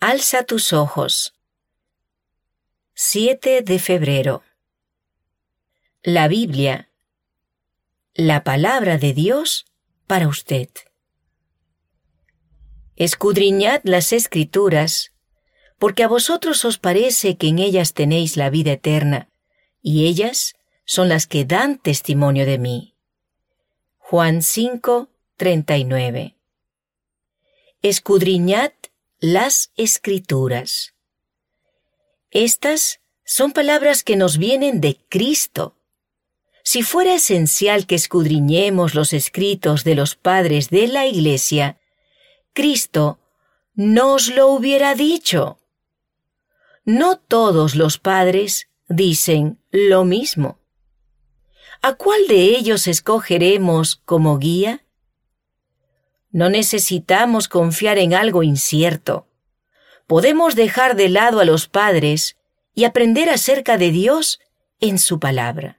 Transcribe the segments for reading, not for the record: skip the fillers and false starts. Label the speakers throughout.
Speaker 1: Alza tus ojos. 7 de febrero. La Biblia, la palabra de Dios para usted. Escudriñad las Escrituras, porque a vosotros os parece que en ellas tenéis la vida eterna, y ellas son las que dan testimonio de mí. Juan 5:39. Escudriñad las Escrituras. Estas son palabras que nos vienen de Cristo. Si fuera esencial que escudriñemos los escritos de los padres de la Iglesia, Cristo nos lo hubiera dicho. No todos los padres dicen lo mismo. ¿A cuál de ellos escogeremos como guía? No necesitamos confiar en algo incierto. Podemos dejar de lado a los padres y aprender acerca de Dios en su palabra.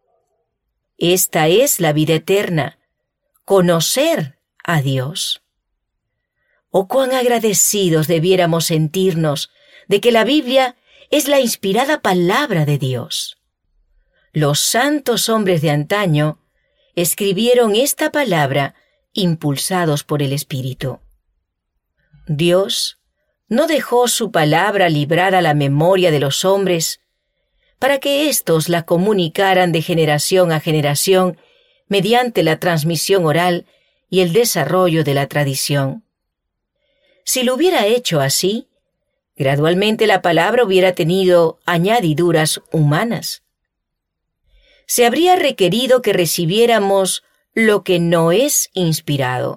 Speaker 1: Esta es la vida eterna, conocer a Dios. Oh, cuán agradecidos debiéramos sentirnos de que la Biblia es la inspirada palabra de Dios. Los santos hombres de antaño escribieron esta palabra impulsados por el Espíritu. Dios no dejó su palabra librada a la memoria de los hombres para que éstos la comunicaran de generación a generación mediante la transmisión oral y el desarrollo de la tradición. Si lo hubiera hecho así, gradualmente la palabra hubiera tenido añadiduras humanas. Se habría requerido que recibiéramos lo que no es inspirado.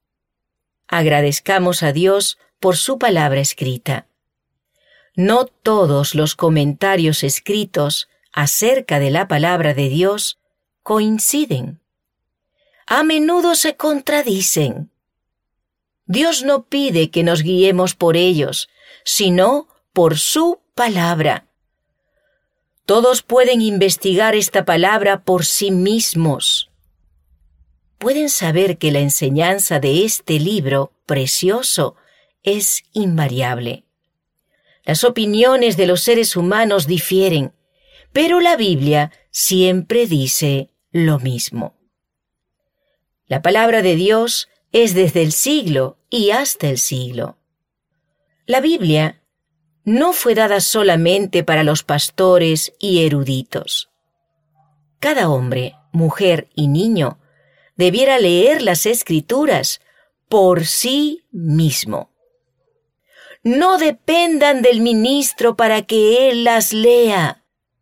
Speaker 1: Agradezcamos a Dios por su palabra escrita. No todos los comentarios escritos acerca de la palabra de Dios coinciden. A menudo se contradicen. Dios no pide que nos guiemos por ellos, sino por su palabra. Todos pueden investigar esta palabra por sí mismos. Pueden saber que la enseñanza de este libro precioso es invariable. Las opiniones de los seres humanos difieren, pero la Biblia siempre dice lo mismo. La palabra de Dios es desde el siglo y hasta el siglo. La Biblia no fue dada solamente para los pastores y eruditos. Cada hombre, mujer y niño debiera leer las Escrituras por sí mismo. No dependan del ministro para que él las lea.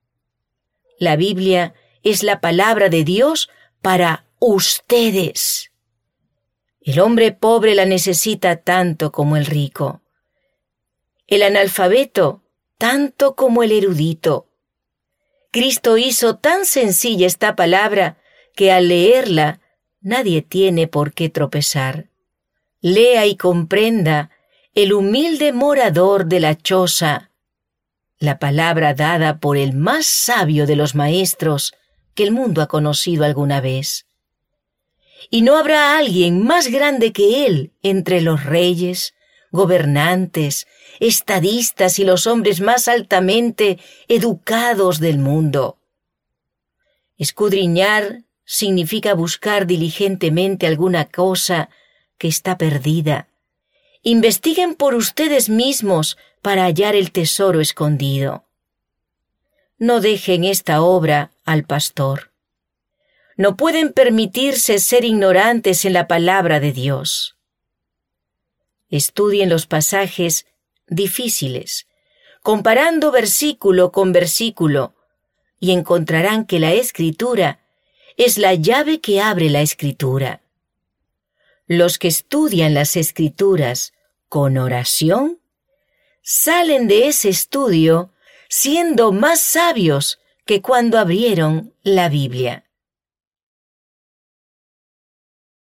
Speaker 1: La Biblia es la palabra de Dios para ustedes. El hombre pobre la necesita tanto como el rico. El analfabeto tanto como el erudito. Cristo hizo tan sencilla esta palabra que al leerla nadie tiene por qué tropezar. Lea y comprenda el humilde morador de la choza, la palabra dada por el más sabio de los maestros que el mundo ha conocido alguna vez. Y no habrá alguien más grande que él entre los reyes, gobernantes, estadistas y los hombres más altamente educados del mundo. Escudriñar significa buscar diligentemente alguna cosa que está perdida. Investiguen por ustedes mismos para hallar el tesoro escondido. No dejen esta obra al pastor. No pueden permitirse ser ignorantes en la palabra de Dios. Estudien los pasajes difíciles, comparando versículo con versículo, y encontrarán que la Escritura es la llave que abre la Escritura. Los que estudian las Escrituras con oración salen de ese estudio siendo más sabios que cuando abrieron la Biblia.